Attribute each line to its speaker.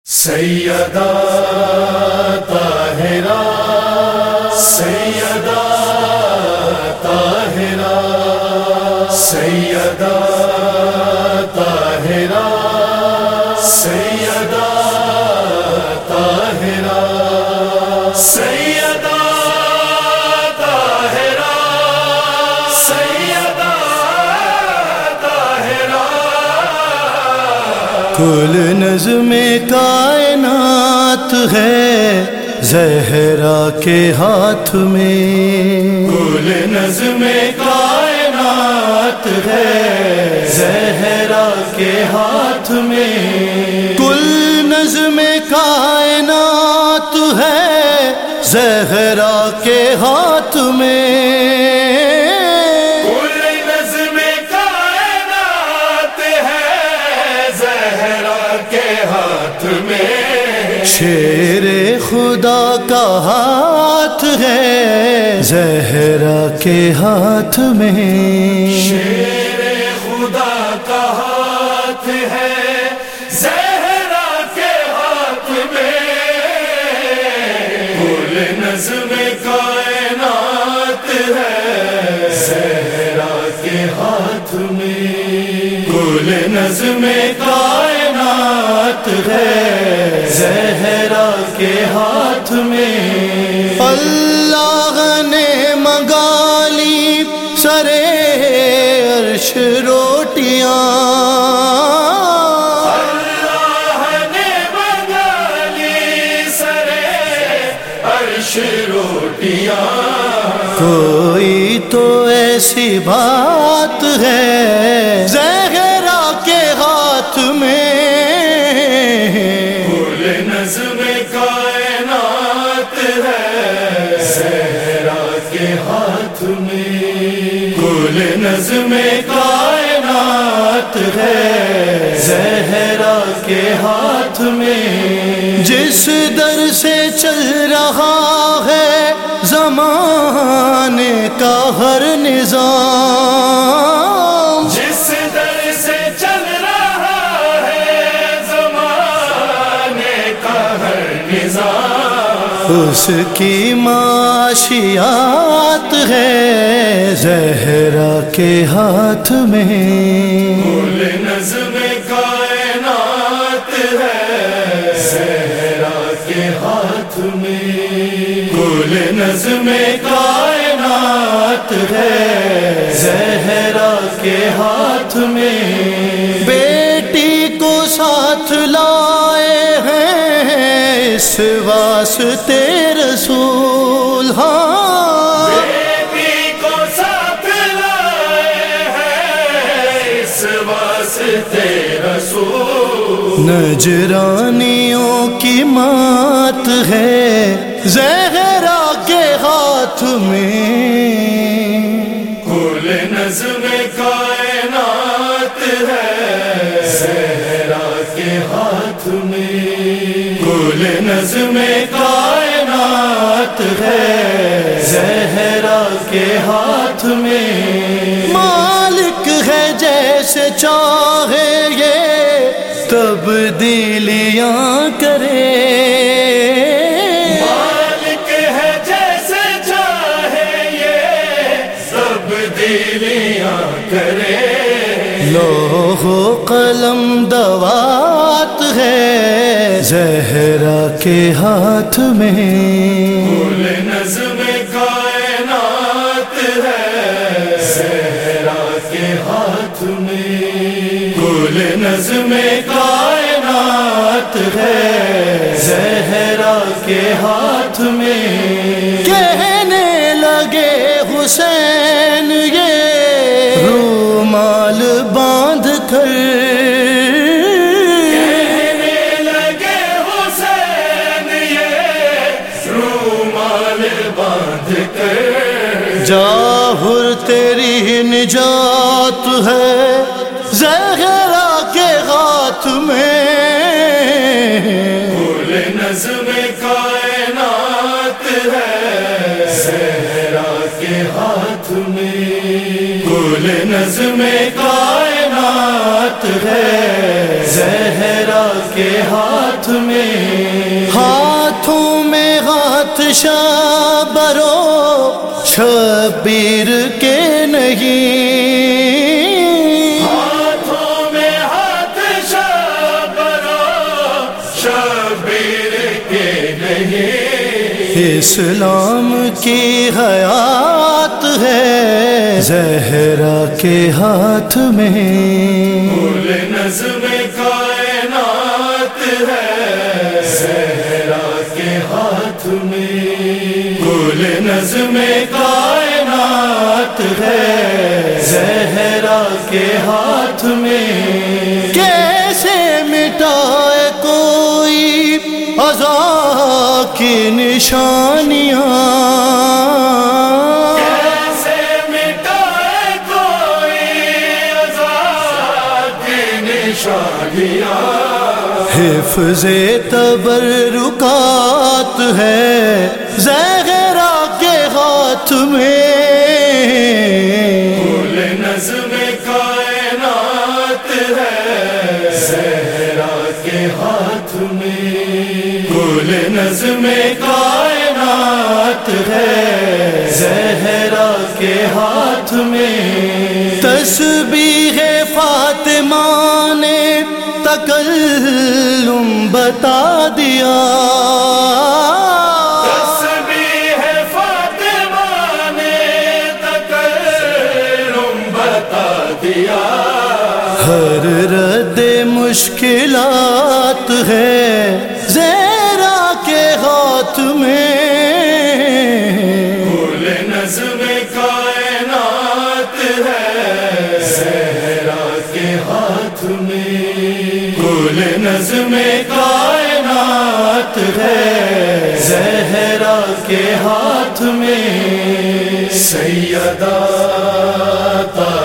Speaker 1: سیدہ طاہرہ سیدہ طاہرہ سیدہ طاہرہ سیدہ طاہرہ سیدہ طاہرہ سیدہ طاہرہ
Speaker 2: کل نظم کائنات ہے زہرا کے ہاتھ میں،
Speaker 1: کل نظم کائنات ہے زہرا کے ہاتھ میں،
Speaker 2: کل نظم کائنات ہے زہرا کے ہاتھ میں، شیر خدا کا ہاتھ ہے زہرا کے ہاتھ میں،
Speaker 1: شیر خدا کا ہاتھ ہے زہرا کے ہاتھ میں، کل نظم کائنات ہے زہرا کے ہاتھ میں، کل نظم کائنات ہے زہرا کے ہاتھ میں،
Speaker 2: اللہ نے منگا لی سرے عرش روٹیاں،
Speaker 1: اللہ نے منگا لی سرے عرش روٹیاں،
Speaker 2: کوئی تو ایسی بات ہے زہرا کے ہاتھ میں،
Speaker 1: نظم کائنات ہے زہرا کے ہاتھ میں، کل نظم کائنات ہے زہرا کے ہاتھ میں،
Speaker 2: جس در سے چل رہا ہے زمانے کا ہر نظام،
Speaker 1: جس در سے چل رہا ہے زمانے کا ہر نظام،
Speaker 2: اس کی معاشیات ہے زہرا کے ہاتھ میں،
Speaker 1: کل نظم کائنات ہے زہرا کے ہاتھ میں، کل نظم کائنات ہے زہرا کے ہاتھ میں،
Speaker 2: بیٹی کو ساتھ لائے ہیں اس واسطے رسول، ہاں
Speaker 1: بیٹی کو ساتھ لائے ہیں اس واسطے رسول،
Speaker 2: نجرانیوں کی مات ہے زہرا کے ہاتھ میں،
Speaker 1: کل نظم کائنات ہے زہرا کے ہاتھ میں، کل نظم کائنات ہے زہرا کے ہاتھ میں،
Speaker 2: مالک ہے جیسے چاہے یہ تبدیلیاں کرے،
Speaker 1: مالک ہے جیسے چاہے یہ تبدیلیاں کرے،
Speaker 2: لوح و قلم دوات ہے زہرا کے ہاتھ میں،
Speaker 1: کل نظم کائنات ہے زہرا کے ہاتھ میں، کل نظم کائنات ہے زہرا کے ہاتھ میں،
Speaker 2: کہنے لگے حسین یہ رومال باندھ کر،
Speaker 1: کہنے لگے حسین یہ رومال باندھ کر،
Speaker 2: جاہر تیری نجات ہے زہرا کے ہاتھ میں،
Speaker 1: کل نظم کائنات ہے زہرا کے ہاتھ میں، کل نظم کائنات ہے زہرا کے ہاتھ ہاتھ میں،
Speaker 2: ہاتھوں میں ہاتھ شابرو شبیر کے نہیں،
Speaker 1: ہاتھوں میں ہاتھ شابرو شبیر کے نہیں،
Speaker 2: اسلام کی حیات ہے زہرا کے ہاتھ میں،
Speaker 1: کل نظم کائنات ہے زہرا کے ہاتھ میں، کل نظم کائنات ہے زہرا کے ہاتھ میں،
Speaker 2: کیسے مٹائے کوئی عزا کی نشانیاں،
Speaker 1: کیسے مٹائے کوئی عزا کی نشانیاں،
Speaker 2: حفظ تبرکات ہے زہرا کے ہاتھ میں،
Speaker 1: کل نظم کائنات ہے زہرا کے ہاتھ میں، کل نظم کائنات ہے زہرا کے ہاتھ میں،
Speaker 2: تسبیح فاطمہ نے تکلم بتا دیا،
Speaker 1: تسبیح فاطمہ نے تکلم بتا دیا،
Speaker 2: ہر رد مشکلات ہے زہرا کے ہاتھ میں،
Speaker 1: کل نظم کائنات ہے زہرا کے ہاتھ میں، کل نظم کائنات ہے زہرا کے ہاتھ میں، سیدہ